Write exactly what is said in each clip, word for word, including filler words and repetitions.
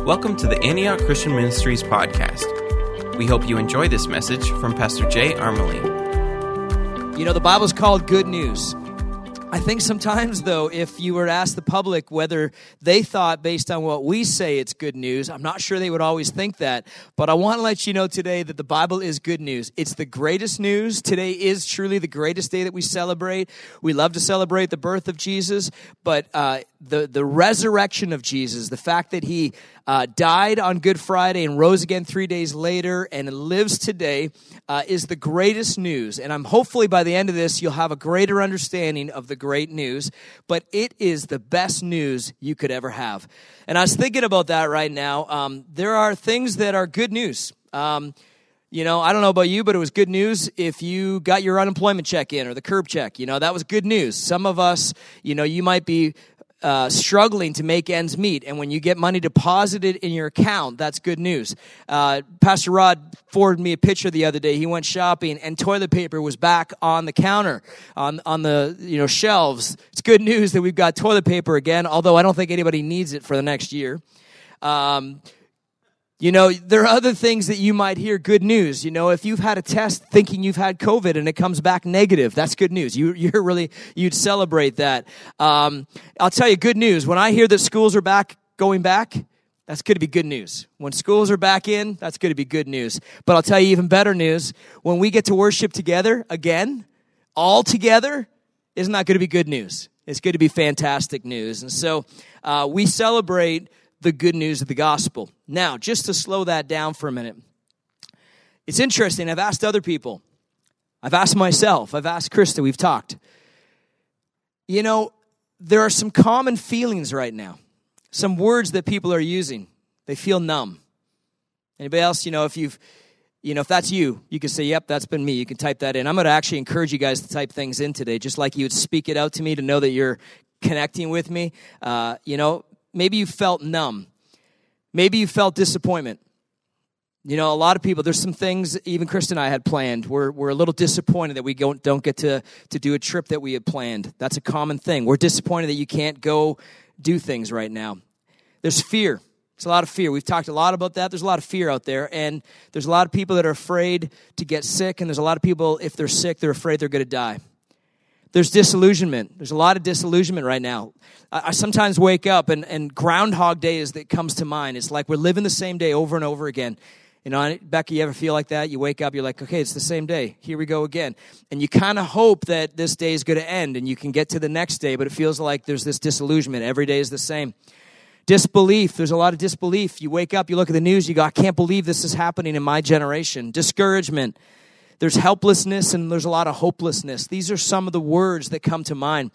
Welcome to the Antioch Christian Ministries podcast. We hope you enjoy this message from Pastor Jay Armelin. You know, the Bible's called good news. I think sometimes, though, if you were to ask the public whether they thought, based on what we say, it's good news, I'm not sure they would always think that. But I want to let you know today that the Bible is good news. It's the greatest news. Today is truly the greatest day that we celebrate. We love to celebrate the birth of Jesus, but uh, the, the resurrection of Jesus, the fact that he uh, died on Good Friday and rose again three days later and lives today uh, is the greatest news. And I'm hopefully by the end of this, you'll have a greater understanding of the great news, but it is the best news you could ever have. And I was thinking about that right now. Um, there are things that are good news. Um, you know, I don't know about you, but it was good news if you got your unemployment check in or the curb check. You know, that was good news. Some of us, you know, you might be Uh, struggling to make ends meet, and when you get money deposited in your account, that's good news. Uh, Pastor Rod forwarded me a picture the other day. He went shopping, and toilet paper was back on the counter, on on the you know shelves. It's good news that we've got toilet paper again, although I don't think anybody needs it for the next year. Um, You know, there are other things that you might hear good news. You know, if you've had a test thinking you've had COVID and it comes back negative, that's good news. You, you're really, you'd celebrate that. Um, I'll tell you good news. When I hear that schools are back, going back, that's going to be good news. When schools are back in, that's going to be good news. But I'll tell you even better news. When we get to worship together again, all together, isn't that going to be good news? It's going to be fantastic news. And so uh, we celebrate the good news of the gospel. Now, just to slow that down for a minute, it's interesting. I've asked other people. I've asked myself. I've asked Krista. We've talked. You know, there are some common feelings right now. Some words that people are using. They feel numb. Anybody else, you know, if you've, you know, if that's you, you can say, yep, that's been me. You can type that in. I'm going to actually encourage you guys to type things in today, just like you would speak it out to me to know that you're connecting with me. Uh, you know, maybe you felt numb. Maybe you felt disappointment. You know, a lot of people, there's some things even Krista and I had planned. We're, we're a little disappointed that we don't, don't get to, to do a trip that we had planned. That's a common thing. We're disappointed that you can't go do things right now. There's fear. There's a lot of fear. We've talked a lot about that. There's a lot of fear out there. And there's a lot of people that are afraid to get sick. And there's a lot of people, if they're sick, they're afraid they're going to die. There's disillusionment. There's a lot of disillusionment right now. I, I sometimes wake up and, and Groundhog Day is that comes to mind. It's like we're living the same day over and over again. You know, Becky, you ever feel like that? You wake up, you're like, okay, it's the same day. Here we go again. And you kind of hope that this day is going to end and you can get to the next day, but it feels like there's this disillusionment. Every day is the same. Disbelief. There's a lot of disbelief. You wake up, you look at the news, you go, I can't believe this is happening in my generation. Discouragement. There's helplessness and there's a lot of hopelessness. These are some of the words that come to mind.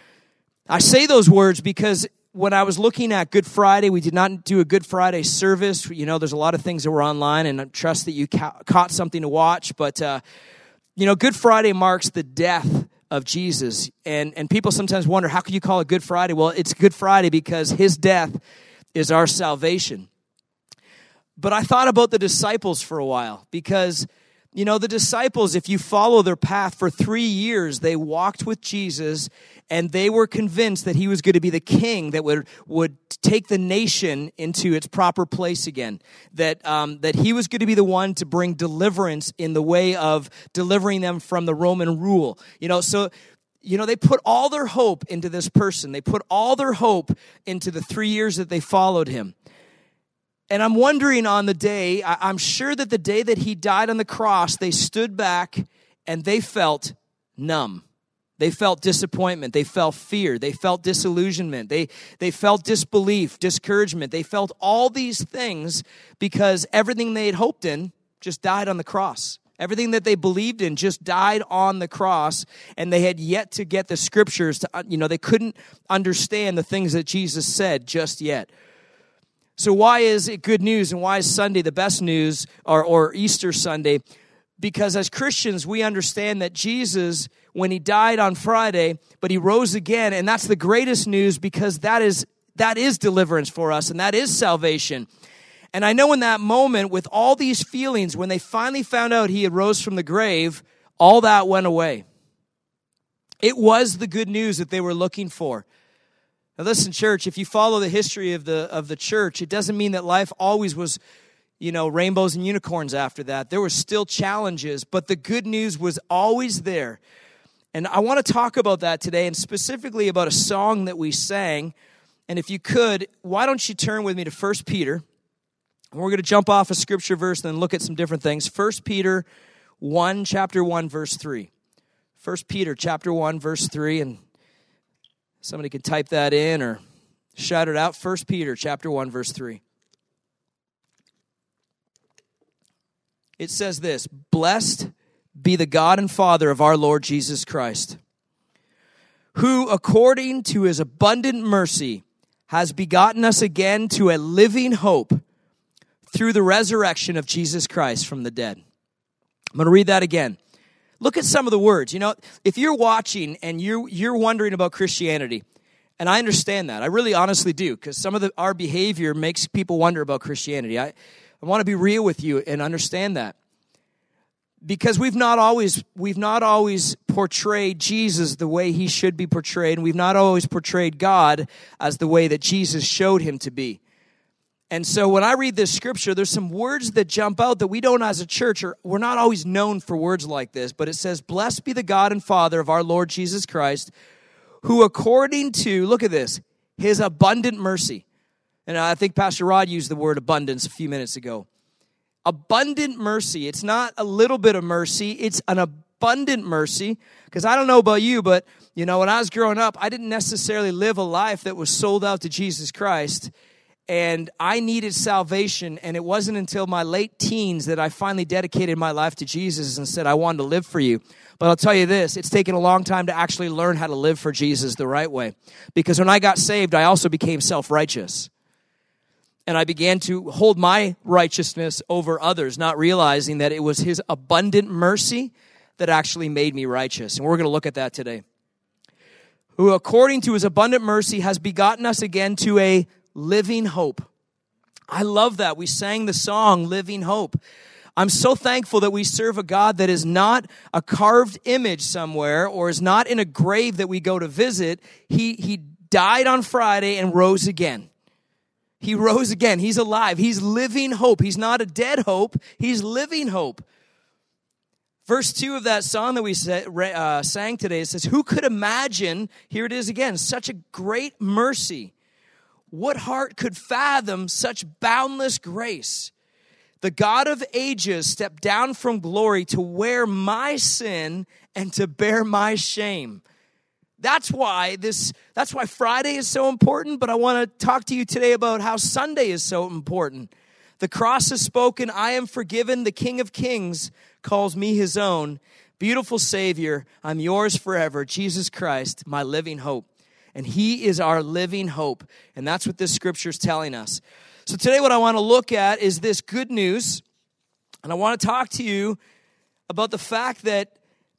I say those words because when I was looking at Good Friday, we did not do a Good Friday service. You know, there's a lot of things that were online, and I trust that you ca- caught something to watch. But, uh, you know, Good Friday marks the death of Jesus. And, and people sometimes wonder, how can you call it Good Friday? Well, it's Good Friday because his death is our salvation. But I thought about the disciples for a while because, you know, the disciples, if you follow their path for three years, they walked with Jesus and they were convinced that he was going to be the king that would, would take the nation into its proper place again. That, um, that he was going to be the one to bring deliverance in the way of delivering them from the Roman rule. You know, so, you know, they put all their hope into this person. They put all their hope into the three years that they followed him. And I'm wondering on the day, I'm sure that the day that he died on the cross, they stood back and they felt numb. They felt disappointment. They felt fear. They felt disillusionment. They, they felt disbelief, discouragement. They felt all these things because everything they had hoped in just died on the cross. Everything that they believed in just died on the cross, and they had yet to get the scriptures to, you know, they couldn't understand the things that Jesus said just yet. So why is it good news and why is Sunday the best news or, or Easter Sunday? Because as Christians, we understand that Jesus, when he died on Friday, but he rose again, and that's the greatest news because that is that is deliverance for us and that is salvation. And I know in that moment with all these feelings, when they finally found out he had rose from the grave, all that went away. It was the good news that they were looking for. Now listen, church, if you follow the history of the of the church, it doesn't mean that life always was, you know, rainbows and unicorns after that. There were still challenges, but the good news was always there. And I want to talk about that today, and specifically about a song that we sang. And if you could, why don't you turn with me to First Peter? And we're going to jump off a scripture verse and then look at some different things. First Peter one, chapter one, verse three. First Peter chapter one, verse three, and somebody can type that in or shout it out. First Peter chapter one, verse three. It says this, "Blessed be the God and Father of our Lord Jesus Christ, who according to his abundant mercy has begotten us again to a living hope through the resurrection of Jesus Christ from the dead." I'm going to read that again. Look at some of the words. You know, if you're watching and you're, you're wondering about Christianity, and I understand that. I really honestly do, because some of the, our behavior makes people wonder about Christianity. I, I want to be real with you and understand that. Because we've not always we've not always portrayed Jesus the way he should be portrayed, and we've not always portrayed God as the way that Jesus showed him to be. And so when I read this scripture, there's some words that jump out that we don't as a church, or we're not always known for words like this, but it says, "Blessed be the God and Father of our Lord Jesus Christ, who according to," look at this, "his abundant mercy." And I think Pastor Rod used the word abundance a few minutes ago. Abundant mercy. It's not a little bit of mercy. It's an abundant mercy. Because I don't know about you, but, you know, when I was growing up, I didn't necessarily live a life that was sold out to Jesus Christ. And I needed salvation. And it wasn't until my late teens that I finally dedicated my life to Jesus and said, I wanted to live for you. But I'll tell you this, it's taken a long time to actually learn how to live for Jesus the right way. Because when I got saved, I also became self-righteous. And I began to hold my righteousness over others, not realizing that it was his abundant mercy that actually made me righteous. And we're going to look at that today. Who, according to his abundant mercy, has begotten us again to a living hope. I love that. We sang the song, Living Hope. I'm so thankful that we serve a God that is not a carved image somewhere or is not in a grave that we go to visit. He, he died on Friday and rose again. He rose again. He's alive. He's living hope. He's not a dead hope. He's living hope. Verse two of that song that we uh, sang today, it says, who could imagine, here it is again, such a great mercy? What heart could fathom such boundless grace? The God of ages stepped down from glory to wear my sin and to bear my shame. That's why this, that's why Friday is so important, but I want to talk to you today about how Sunday is so important. The cross has spoken, I am forgiven, the King of Kings calls me his own. Beautiful Savior, I'm yours forever, Jesus Christ, my living hope. And he is our living hope, and that's what this scripture is telling us. So today what I want to look at is this good news, and I want to talk to you about the fact that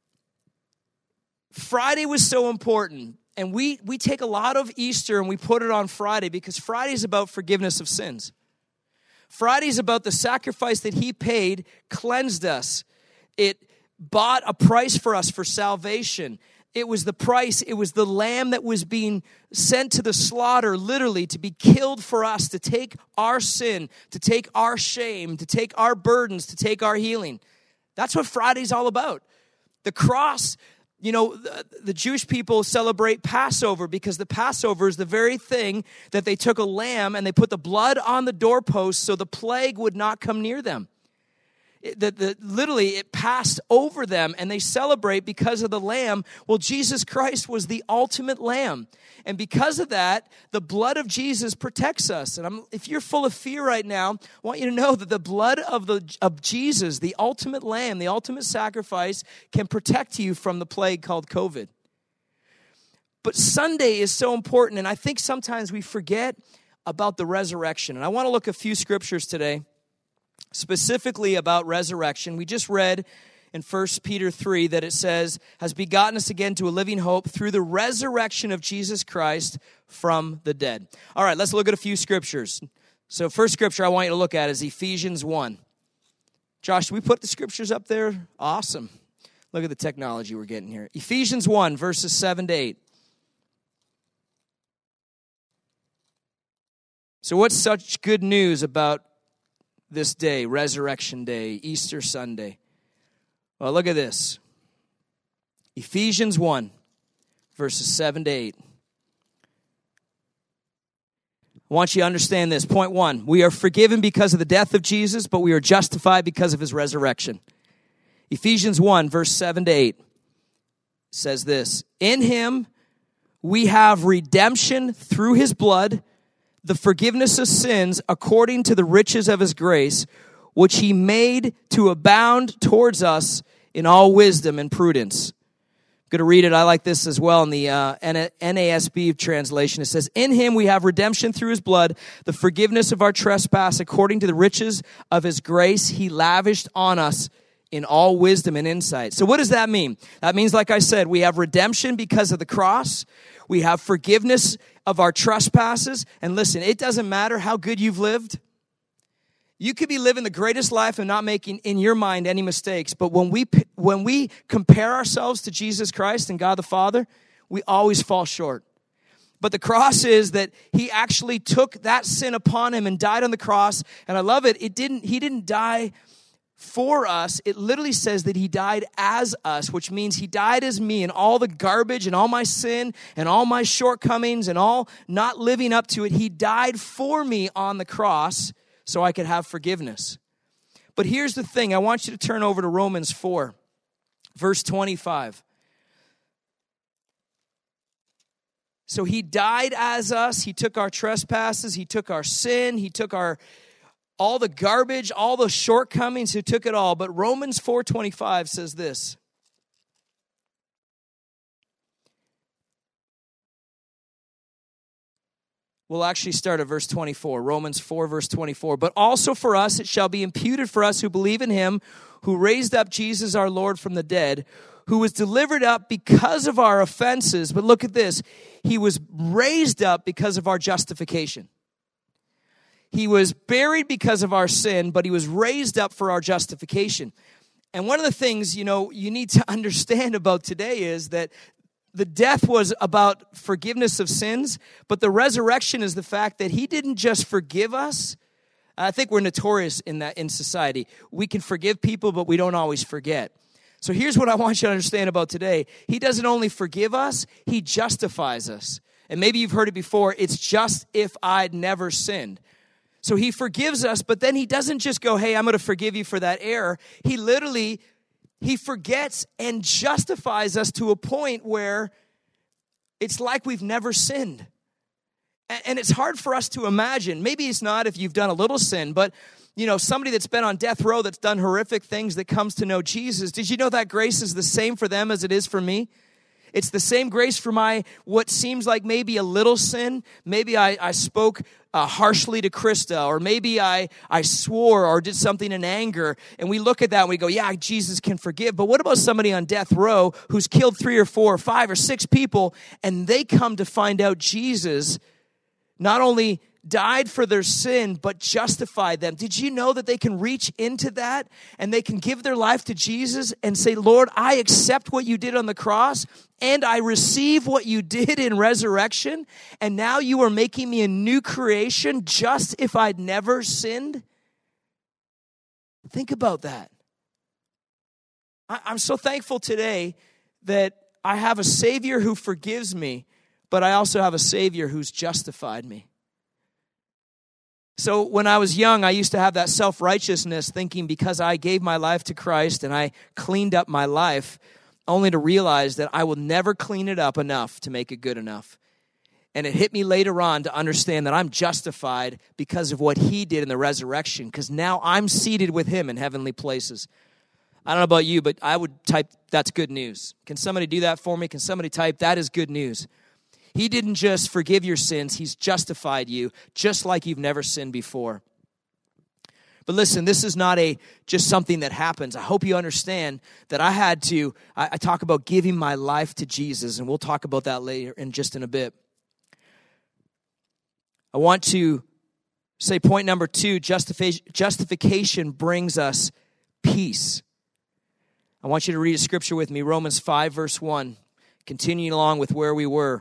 Friday was so important, and we, we take a lot of Easter and we put it on Friday because Friday is about forgiveness of sins. Friday is about the sacrifice that he paid, cleansed us. It bought a price for us for salvation. It was the price, it was the lamb that was being sent to the slaughter, literally, to be killed for us, to take our sin, to take our shame, to take our burdens, to take our healing. That's what Friday's all about. The cross, you know, the, the Jewish people celebrate Passover because the Passover is the very thing that they took a lamb and they put the blood on the doorpost so the plague would not come near them. It, the, the, literally, it passed over them, and they celebrate because of the lamb. Well, Jesus Christ was the ultimate lamb. And because of that, the blood of Jesus protects us. And I'm, if you're full of fear right now, I want you to know that the blood of, the, of Jesus, the ultimate lamb, the ultimate sacrifice, can protect you from the plague called COVID. But Sunday is so important, and I think sometimes we forget about the resurrection. And I want to look at a few scriptures today, specifically about resurrection. We just read in First Peter three that it says, has begotten us again to a living hope through the resurrection of Jesus Christ from the dead. All right, let's look at a few scriptures. So first scripture I want you to look at is Ephesians one. Josh, we put the scriptures up there? Awesome. Look at the technology we're getting here. Ephesians one, verses seven to eight. So what's such good news about this day, Resurrection Day, Easter Sunday? Well, look at this. Ephesians one, verses seven to eight. I want you to understand this. Point one, we are forgiven because of the death of Jesus, but we are justified because of his resurrection. Ephesians one, verse seven to eight says this. In him we have redemption through his blood, the forgiveness of sins according to the riches of his grace, which he made to abound towards us in all wisdom and prudence. I'm going to read it. I like this as well in the uh, N A S B translation. It says, in him we have redemption through his blood, the forgiveness of our trespass according to the riches of his grace he lavished on us in all wisdom and insight. So what does that mean? That means, like I said, we have redemption because of the cross. We have forgiveness of our trespasses. And listen, it doesn't matter how good you've lived. You could be living the greatest life and not making, in your mind, any mistakes. But when we when we compare ourselves to Jesus Christ and God the Father, we always fall short. But the cross is that he actually took that sin upon him and died on the cross. And I love it. It didn't. He didn't die for us. It literally says that he died as us, which means he died as me, and all the garbage and all my sin and all my shortcomings and all not living up to it. He died for me on the cross so I could have forgiveness. But here's the thing. I want you to turn over to Romans four, verse twenty-five. So he died as us. He took our trespasses. He took our sin. He took our all the garbage, all the shortcomings. He took it all. But Romans four twenty-five says this. We'll actually start at verse twenty-four. Romans four, verse twenty-four. But also for us it shall be imputed for us who believe in him, who raised up Jesus our Lord from the dead, who was delivered up because of our offenses. But look at this. He was raised up because of our justification. He was buried because of our sin, but he was raised up for our justification. And one of the things, you know, you need to understand about today is that the death was about forgiveness of sins, but the resurrection is the fact that he didn't just forgive us. I think we're notorious in that in society. We can forgive people, but we don't always forget. So here's what I want you to understand about today. He doesn't only forgive us, he justifies us. And maybe you've heard it before, it's just if I'd never sinned. So he forgives us, but then he doesn't just go, hey, I'm going to forgive you for that error. He literally, he forgets and justifies us to a point where it's like we've never sinned. And it's hard for us to imagine. Maybe it's not if you've done a little sin, but you know, somebody that's been on death row that's done horrific things that comes to know Jesus, did you know that grace is the same for them as it is for me? It's the same grace for my, what seems like maybe a little sin. Maybe I, I spoke uh, harshly to Krista, or maybe I, I swore or did something in anger. And we look at that and we go, yeah, Jesus can forgive. But what about somebody on death row who's killed three or four or five or six people, and they come to find out Jesus not only died for their sin, but justified them? Did you know that they can reach into that and they can give their life to Jesus and say, Lord, I accept what you did on the cross and I receive what you did in resurrection, and now you are making me a new creation just if I'd never sinned? Think about that. I'm so thankful today that I have a Savior who forgives me, but I also have a Savior who's justified me. So when I was young, I used to have that self-righteousness, thinking because I gave my life to Christ and I cleaned up my life, only to realize that I will never clean it up enough to make it good enough. And it hit me later on to understand that I'm justified because of what he did in the resurrection, because now I'm seated with him in heavenly places. I don't know about you, but I would type, that's good news. Can somebody do that for me? Can somebody type, that is good news? He didn't just forgive your sins, he's justified you, just like you've never sinned before. But listen, this is not a just something that happens. I hope you understand that I had to, I, I talk about giving my life to Jesus, and we'll talk about that later in just in a bit. I want to say point number two, justification, justification brings us peace. I want you to read a scripture with me, Romans five, verse one, continuing along with where we were.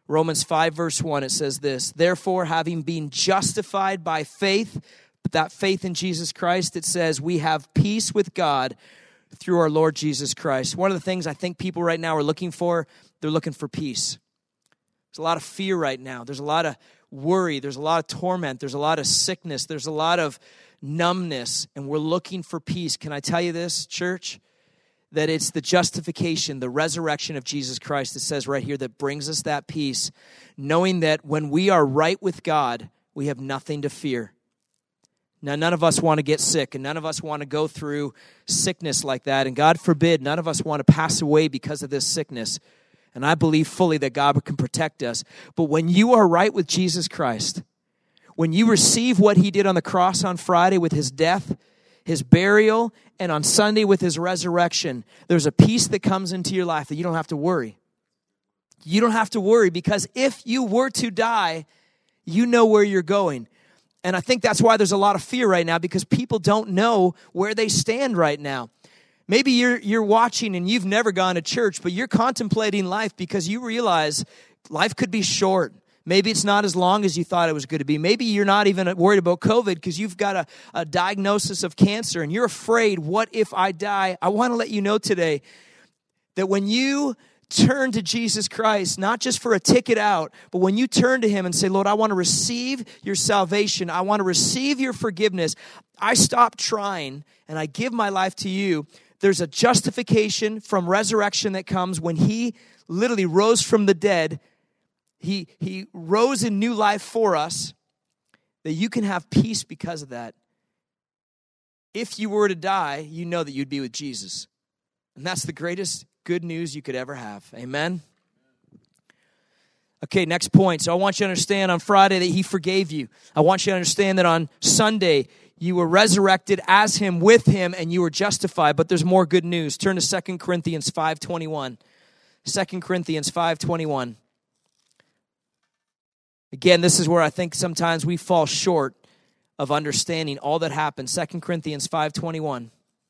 Romans five, verse one, it says this, therefore, having been justified by faith, but that faith in Jesus Christ, it says, we have peace with God through our Lord Jesus Christ. One of the things I think people right now are looking for, they're looking for peace. There's a lot of fear right now. There's a lot of worry. There's a lot of torment. There's a lot of sickness. There's a lot of numbness, and we're looking for peace. Can I tell you this, church? That it's the justification, the resurrection of Jesus Christ, it says right here, that brings us that peace, knowing that when we are right with God, we have nothing to fear. Now, none of us want to get sick, and none of us want to go through sickness like that, and God forbid, none of us want to pass away because of this sickness. And I believe fully that God can protect us. But when you are right with Jesus Christ, when you receive what he did on the cross on Friday with his death, his burial, and on Sunday with his resurrection, there's a peace that comes into your life that you don't have to worry. You don't have to worry, because if you were to die, you know where you're going. And I think that's why there's a lot of fear right now, because people don't know where they stand right now. Maybe you're you're watching and you've never gone to church, but you're contemplating life because you realize life could be short. Maybe it's not as long as you thought it was going to be. Maybe you're not even worried about COVID because you've got a, a diagnosis of cancer and you're afraid, what if I die? I want to let you know today that when you turn to Jesus Christ, not just for a ticket out, but when you turn to him and say, Lord, I want to receive your salvation. I want to receive your forgiveness. I stop trying and I give my life to you. There's a justification from resurrection that comes when he literally rose from the dead. He, he rose in new life for us, that you can have peace because of that. If you were to die, you know that you'd be with Jesus. And that's the greatest good news you could ever have. Amen? Okay, next point. So I want you to understand on Friday that he forgave you. I want you to understand that on Sunday, you were resurrected as him, with him, and you were justified. But there's more good news. Turn to Second Corinthians five twenty-one. Second Corinthians five twenty-one. Again, this is where I think sometimes we fall short of understanding all that happened. Second Corinthians five twenty-one.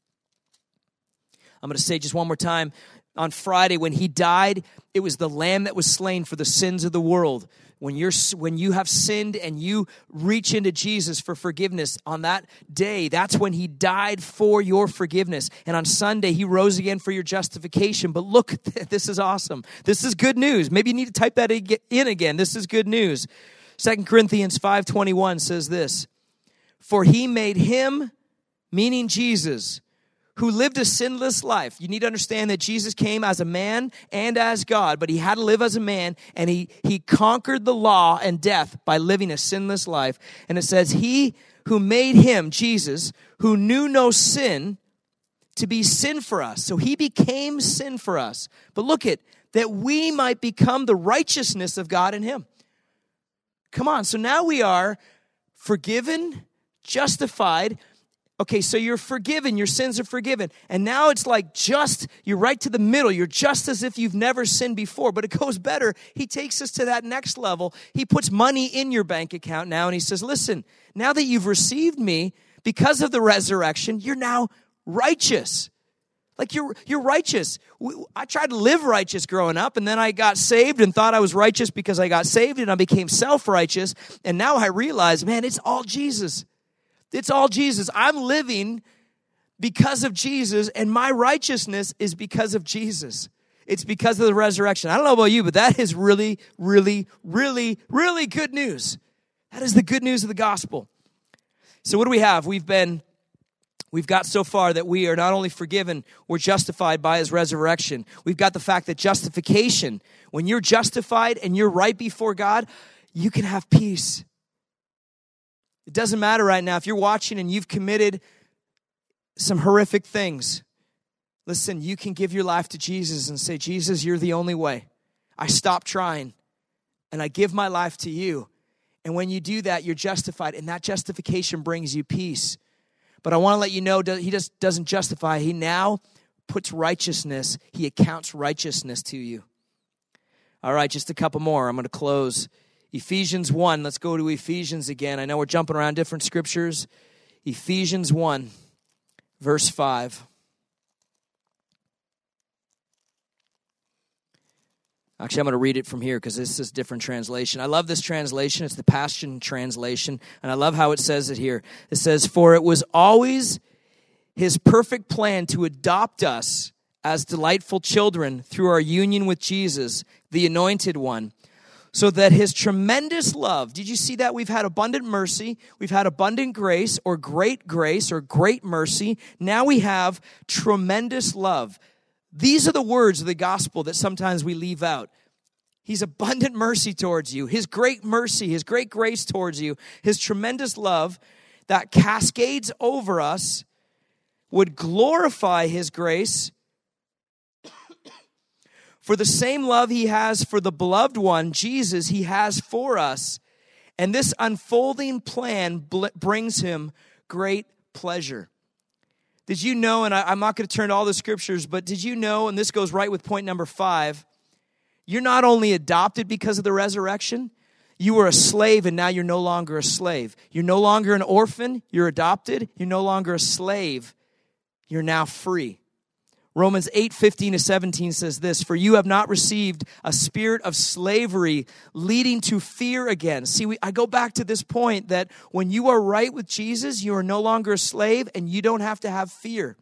I'm going to say just one more time. On Friday, when he died, it was the lamb that was slain for the sins of the world. When you're when you have sinned and you reach into Jesus for forgiveness, on that day, that's when he died for your forgiveness. And on Sunday, he rose again for your justification. But look, this is awesome. This is good news. Maybe you need to type that in again. This is good news. Second Corinthians five twenty-one says this, for he made him, meaning Jesus, who lived a sinless life. You need to understand that Jesus came as a man and as God, but he had to live as a man, and he, he conquered the law and death by living a sinless life. And it says, he who made him, Jesus, who knew no sin, to be sin for us. So he became sin for us. But look at, that we might become the righteousness of God in him. Come on, so now we are forgiven, justified. Okay, so you're forgiven, your sins are forgiven. And now it's like just, you're right to the middle. You're just as if you've never sinned before. But it goes better. He takes us to that next level. He puts money in your bank account now, and he says, listen, now that you've received me, because of the resurrection, you're now righteous. Like you're you're righteous. I tried to live righteous growing up, and then I got saved and thought I was righteous because I got saved, and I became self-righteous. And now I realize, man, it's all Jesus. It's all Jesus. I'm living because of Jesus, and my righteousness is because of Jesus. It's because of the resurrection. I don't know about you, but that is really, really, really, really good news. That is the good news of the gospel. So what do we have? We've been, we've got so far that we are not only forgiven, we're justified by his resurrection. We've got the fact that justification, when you're justified and you're right before God, you can have peace. It doesn't matter right now if you're watching and you've committed some horrific things. Listen, you can give your life to Jesus and say, Jesus, you're the only way. I stop trying and I give my life to you. And when you do that, you're justified, and that justification brings you peace. But I want to let you know, he just doesn't justify. He now puts righteousness. He accounts righteousness to you. All right, just a couple more. I'm going to close. Ephesians one, let's go to Ephesians again. I know we're jumping around different scriptures. Ephesians one, verse five. Actually, I'm going to read it from here because this is a different translation. I love this translation. It's the Passion Translation, and I love how it says it here. It says, "For it was always his perfect plan to adopt us as delightful children through our union with Jesus, the Anointed One, so that his tremendous love," did you see that? We've had abundant mercy, we've had abundant grace, or great grace, or great mercy. Now we have tremendous love. These are the words of the gospel that sometimes we leave out. He's abundant mercy towards you, his great mercy, his great grace towards you, his tremendous love that cascades over us would glorify his grace. For the same love he has for the beloved one, Jesus, he has for us. And this unfolding plan bl- brings him great pleasure. Did you know, and I, I'm not going to turn to all the scriptures, but did you know, and this goes right with point number five, you're not only adopted because of the resurrection, you were a slave and now you're no longer a slave. You're no longer an orphan, you're adopted. You're no longer a slave, you're now free. Romans eight, fifteen to seventeen says this, "For you have not received a spirit of slavery leading to fear again." See, we, I go back to this point that when you are right with Jesus, you are no longer a slave and you don't have to have fear.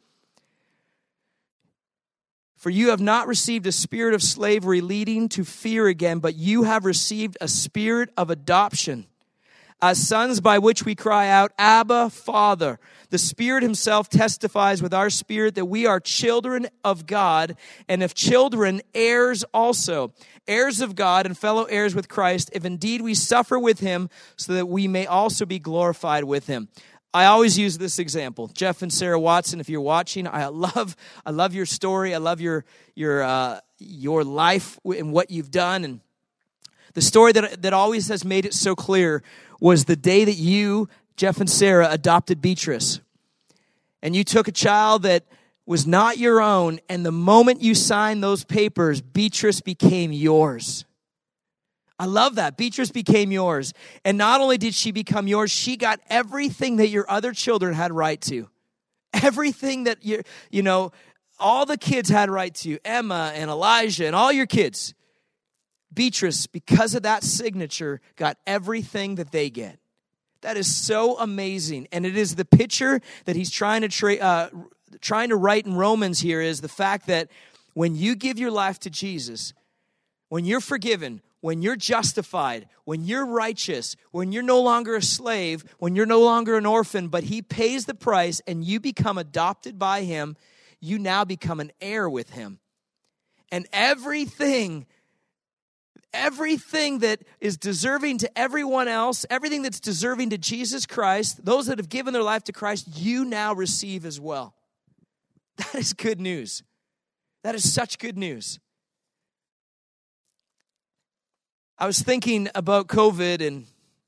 "For you have not received a spirit of slavery leading to fear again, but you have received a spirit of adoption, as sons, by which we cry out, 'Abba, Father.' The Spirit himself testifies with our spirit that we are children of God, and if children, heirs also, heirs of God and fellow heirs with Christ, if indeed we suffer with him, so that we may also be glorified with him." I always use this example. Jeff and Sarah Watson, if you're watching, I love I love your story. I love your your uh, your life and what you've done. And the story that that always has made it so clear was the day that you, Jeff and Sarah, adopted Beatrice. And you took a child that was not your own, and the moment you signed those papers, Beatrice became yours. I love that. Beatrice became yours. And not only did she become yours, she got everything that your other children had right to. Everything that, you you know, all the kids had right to. Emma and Elijah and all your kids. Beatrice, because of that signature, got everything that they get. That is so amazing. And it is the picture that he's trying to tra- uh, trying to write in Romans here is the fact that when you give your life to Jesus, when you're forgiven, when you're justified, when you're righteous, when you're no longer a slave, when you're no longer an orphan, but he pays the price and you become adopted by him, you now become an heir with him. And everything Everything that is deserving to everyone else, everything that's deserving to Jesus Christ, those that have given their life to Christ, you now receive as well. That is good news. That is such good news. I was thinking about COVID, and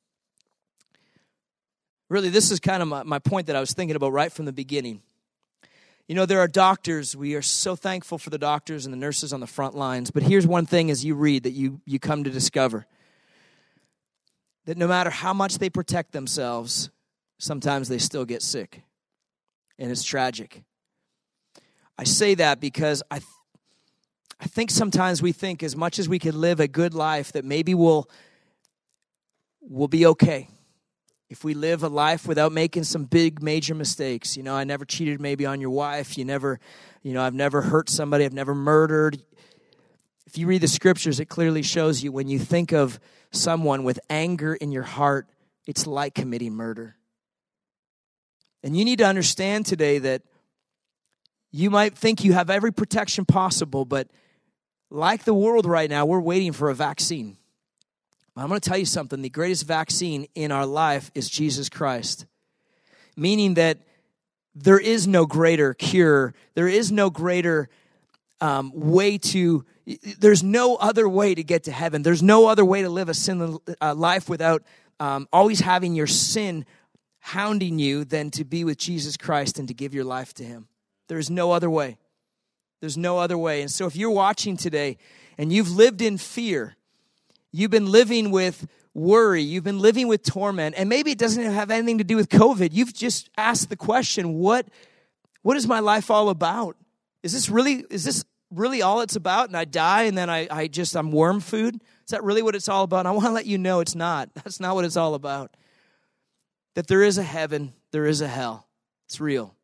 really this is kind of my, my point that I was thinking about right from the beginning. You know, there are doctors. We are so thankful for the doctors and the nurses on the front lines. But here's one thing as you read that you, you come to discover. That no matter how much they protect themselves, sometimes they still get sick. And it's tragic. I say that because I, th- I think sometimes we think as much as we could live a good life that maybe we'll, we'll be okay. If we live a life without making some big major mistakes, you know, I never cheated maybe on your wife. You never, you know, I've never hurt somebody. I've never murdered. If you read the scriptures, it clearly shows you when you think of someone with anger in your heart, it's like committing murder. And you need to understand today that you might think you have every protection possible, but like the world right now, we're waiting for a vaccine. I'm going to tell you something. The greatest vaccine in our life is Jesus Christ. Meaning that there is no greater cure. There is no greater um, way to, there's no other way to get to heaven. There's no other way to live a sinless uh, life without um, always having your sin hounding you than to be with Jesus Christ and to give your life to him. There's no other way. There's no other way. And so if you're watching today and you've lived in fear, you've been living with worry. You've been living with torment. And maybe it doesn't have anything to do with COVID. You've just asked the question, what, what is my life all about? Is this really, is this really all it's about? And I die and then I, I just, I'm worm food? Is that really what it's all about? And I want to let you know it's not. That's not what it's all about. That there is a heaven, there is a hell. It's real.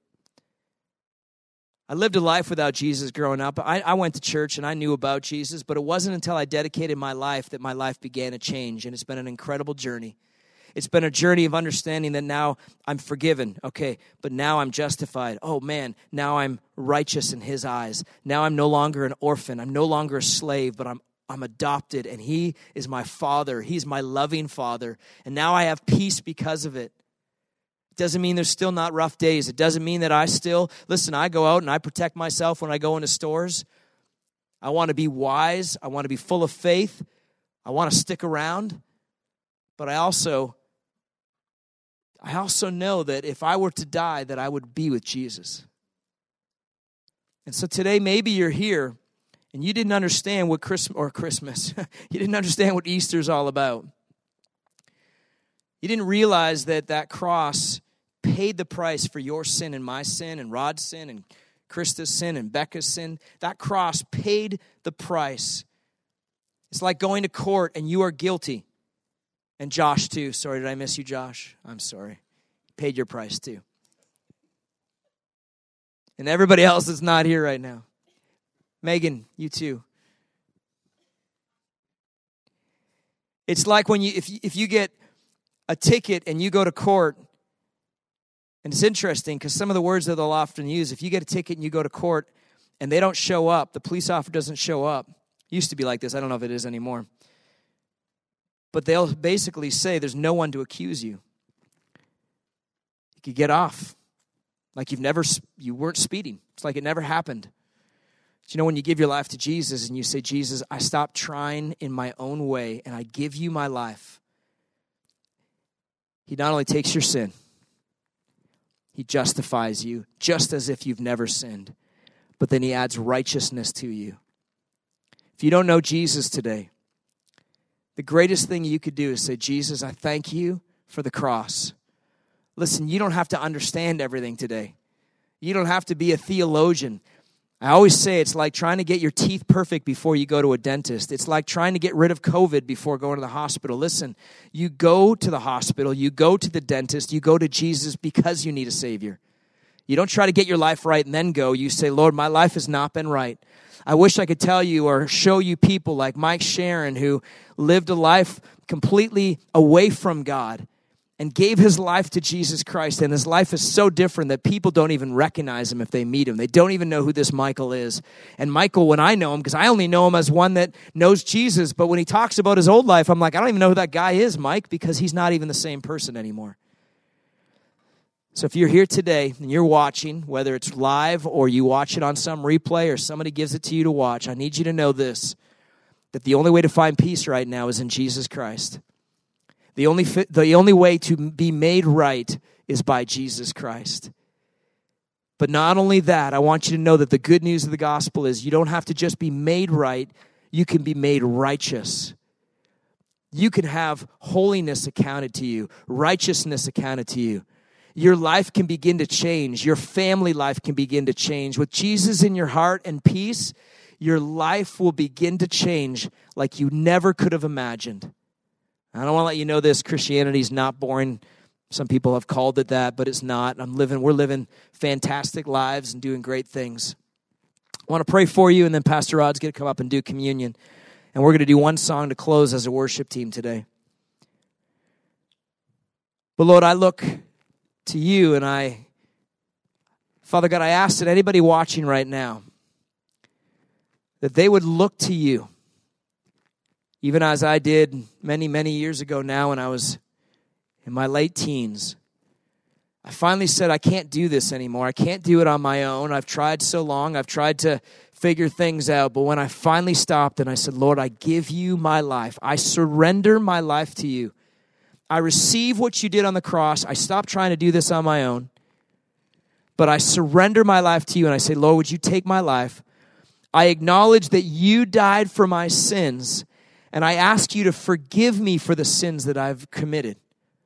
I lived a life without Jesus growing up. I, I went to church and I knew about Jesus, but it wasn't until I dedicated my life that my life began to change, and it's been an incredible journey. It's been a journey of understanding that now I'm forgiven, okay, but now I'm justified. Oh, man, now I'm righteous in his eyes. Now I'm no longer an orphan. I'm no longer a slave, but I'm I'm adopted, and he is my father. He's my loving father, and now I have peace because of it. It doesn't mean there's still not rough days. It doesn't mean that I still, listen, I go out and I protect myself when I go into stores. I want to be wise. I want to be full of faith. I want to stick around, but I also I also know that if I were to die, that I would be with Jesus. And so today, maybe you're here and you didn't understand what Christmas, or Christmas, you didn't understand what Easter's all about. You didn't realize that that cross paid the price for your sin and my sin and Rod's sin and Krista's sin and Becca's sin. That cross paid the price. It's like going to court and you are guilty. And Josh, too. Sorry, did I miss you, Josh? I'm sorry. Paid your price, too. And everybody else that's not here right now. Megan, you too. It's like when you, if you, if you get a ticket and you go to court, and it's interesting because some of the words that they'll often use, if you get a ticket and you go to court and they don't show up, the police officer doesn't show up. It used to be like this. I don't know if it is anymore. But they'll basically say there's no one to accuse you. You could get off. Like you've never, you weren't speeding. It's like it never happened. But you know, when you give your life to Jesus and you say, Jesus, I stopped trying in my own way and I give you my life. He not only takes your sin, he justifies you just as if you've never sinned. But then he adds righteousness to you. If you don't know Jesus today, the greatest thing you could do is say, Jesus, I thank you for the cross. Listen, you don't have to understand everything today. You don't have to be a theologian. I always say it's like trying to get your teeth perfect before you go to a dentist. It's like trying to get rid of COVID before going to the hospital. Listen, you go to the hospital, you go to the dentist, you go to Jesus because you need a Savior. You don't try to get your life right and then go. You say, Lord, my life has not been right. I wish I could tell you or show you people like Mike Sharon who lived a life completely away from God and gave his life to Jesus Christ. And his life is so different that people don't even recognize him if they meet him. They don't even know who this Michael is. And Michael, when I know him, because I only know him as one that knows Jesus, but when he talks about his old life, I'm like, I don't even know who that guy is, Mike, because he's not even the same person anymore. So if you're here today and you're watching, whether it's live or you watch it on some replay or somebody gives it to you to watch, I need you to know this, that the only way to find peace right now is in Jesus Christ. The only, the only way to be made right is by Jesus Christ. But not only that, I want you to know that the good news of the gospel is you don't have to just be made right, you can be made righteous. You can have holiness accounted to you, righteousness accounted to you. Your life can begin to change. Your family life can begin to change. With Jesus in your heart and peace, your life will begin to change like you never could have imagined. I don't want to let you know this. Christianity is not boring. Some people have called it that, but it's not. I'm living, we're living fantastic lives and doing great things. I want to pray for you, and then Pastor Rod's going to come up and do communion. And we're going to do one song to close as a worship team today. But Lord, I look to you, and I, Father God, I ask that anybody watching right now, that they would look to you, even as I did many, many years ago now when I was in my late teens. I finally said, I can't do this anymore. I can't do it on my own. I've tried so long. I've tried to figure things out. But when I finally stopped and I said, Lord, I give you my life. I surrender my life to you. I receive what you did on the cross. I stopped trying to do this on my own. But I surrender my life to you, and I say, Lord, would you take my life? I acknowledge that you died for my sins, and I ask you to forgive me for the sins that I've committed.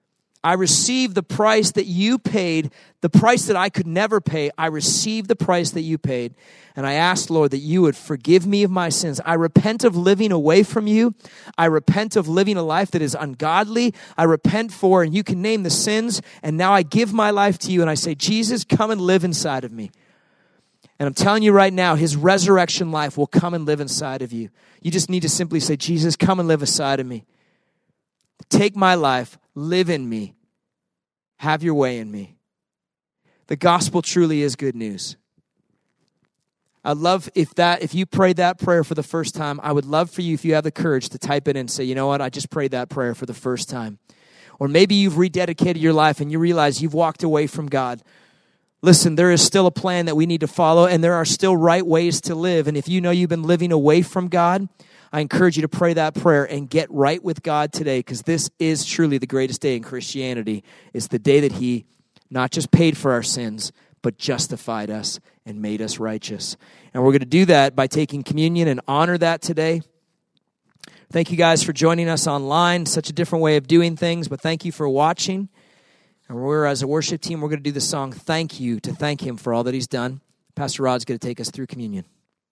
I receive the price that you paid, the price that I could never pay. I receive the price that you paid. And I ask, Lord, that you would forgive me of my sins. I repent of living away from you. I repent of living a life that is ungodly. I repent for, and you can name the sins, and now I give my life to you, and I say, Jesus, come and live inside of me. And I'm telling you right now, his resurrection life will come and live inside of you. You just need to simply say, Jesus, come and live inside of me. Take my life, live in me, have your way in me. The gospel truly is good news. I'd love if that, if you prayed that prayer for the first time, I would love for you, if you have the courage, to type it in and say, you know what, I just prayed that prayer for the first time. Or maybe you've rededicated your life and you realize you've walked away from God. Listen, there is still a plan that we need to follow, and there are still right ways to live. And if you know you've been living away from God, I encourage you to pray that prayer and get right with God today, because this is truly the greatest day in Christianity. It's the day that he not just paid for our sins, but justified us and made us righteous. And we're going to do that by taking communion and honor that today. Thank you guys for joining us online. Such a different way of doing things, but thank you for watching. And we're, as a worship team, we're going to do the song Thank You, to thank him for all that he's done. Pastor Rod's going to take us through communion.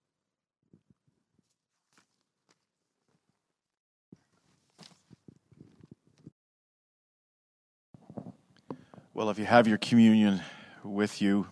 Well, if you have your communion with you,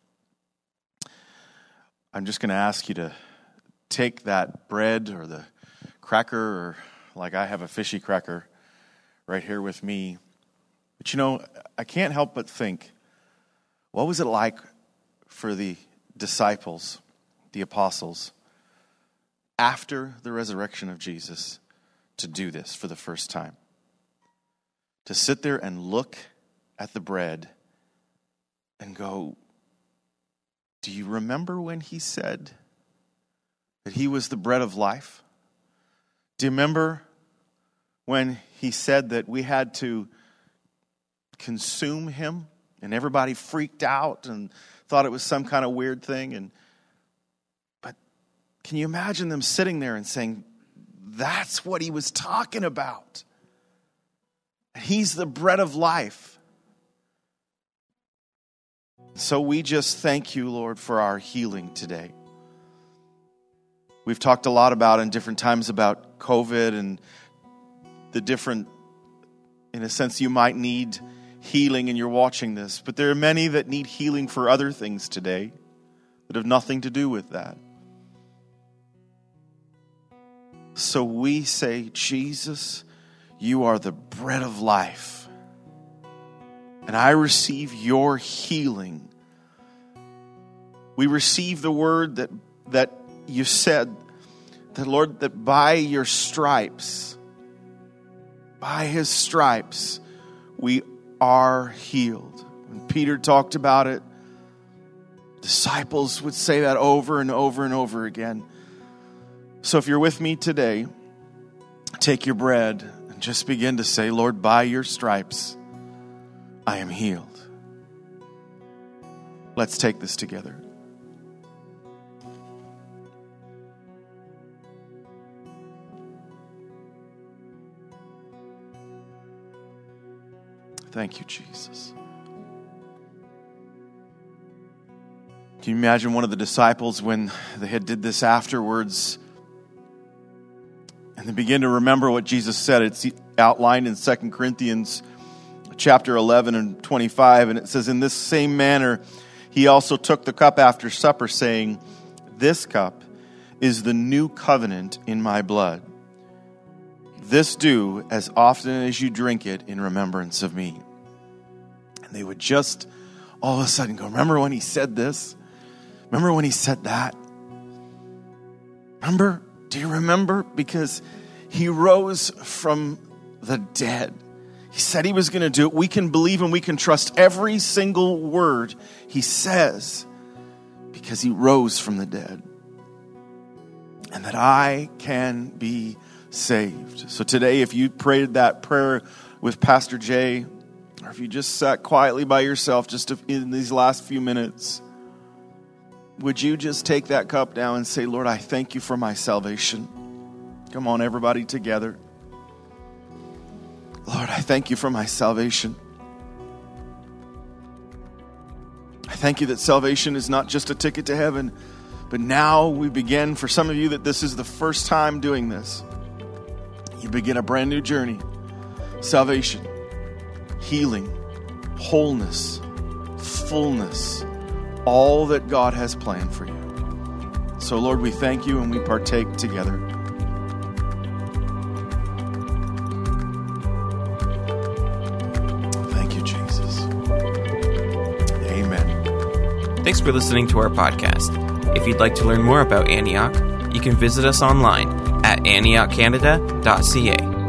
I'm just going to ask you to take that bread or the cracker, or like I have a fishy cracker right here with me. But you know, I can't help but think, what was it like for the disciples, the apostles, after the resurrection of Jesus, to do this for the first time? To sit there and look at the bread and go, do you remember when he said that he was the bread of life? Do you remember when he said that we had to consume him, and everybody freaked out and thought it was some kind of weird thing? And but can you imagine them sitting there and saying, that's what he was talking about? He's the bread of life. So we just thank you, Lord, for our healing today. We've talked a lot about in different times about COVID and the different, in a sense, you might need healing and you're watching this. But there are many that need healing for other things today that have nothing to do with that. So we say, Jesus, you are the bread of life. And I receive your healing. We receive the word that, that you said, that Lord, that by your stripes, by his stripes, we are healed. When Peter talked about it, disciples would say that over and over and over again. So if you're with me today, take your bread and just begin to say, Lord, by your stripes, I am healed. Let's take this together. Thank you, Jesus. Can you imagine one of the disciples when they had did this afterwards and they begin to remember what Jesus said? It's outlined in Second Corinthians chapter eleven and twenty-five, and it says, in this same manner, he also took the cup after supper, saying, this cup is the new covenant in my blood. This do as often as you drink it in remembrance of me. And they would just all of a sudden go, remember when he said this? Remember when he said that? Remember? Do you remember? Because he rose from the dead. He said he was going to do it. We can believe and we can trust every single word he says because he rose from the dead. And that I can be saved. So today, if you prayed that prayer with Pastor Jay, or if you just sat quietly by yourself just in these last few minutes, would you just take that cup down and say, Lord, I thank you for my salvation. Come on, everybody together. Lord, I thank you for my salvation. thank you that salvation is not just a ticket to heaven, but now we begin, for some of you, that this is the first time doing this. You begin a brand new journey. Salvation, healing, wholeness, fullness, all that God has planned for you. So, Lord, we thank you and we partake together. Thank you, Jesus. Amen. Thanks for listening to our podcast. If you'd like to learn more about Antioch, you can visit us online at antioch canada dot c a.